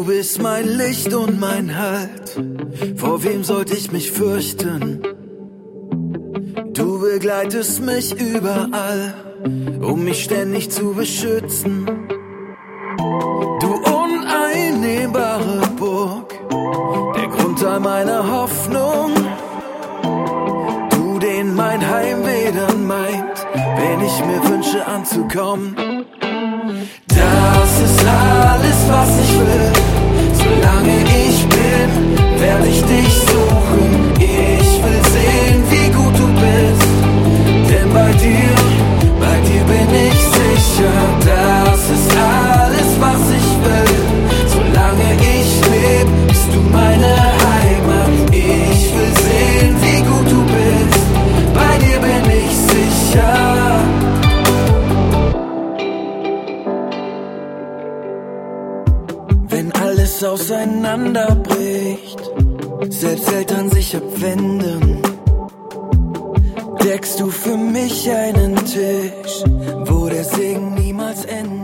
bist mein Licht und mein Halt. Vor wem sollte ich mich fürchten? Du begleitest mich überall, um mich ständig zu beschützen. Du uneinnehmbare Burg, der Grund all meiner Hoffnung. Du, den mein Heimweh dann meint, wenn ich mir wünsche anzukommen. Das ist alles, was ich will. Solange ich bin, werde ich dich suchen. Ich will sehen, wie gut du bist. Denn bei dir bin ich sicher. Das ist alles, was ich will. Solange ich lebe, bist du meine Heimat. Ich will sehen, wie gut du bist. Bei dir bin ich sicher. Wenn alles auseinanderbricht, selbst Eltern sich abwenden, deckst du für mich einen Tisch, wo der Segen niemals endet.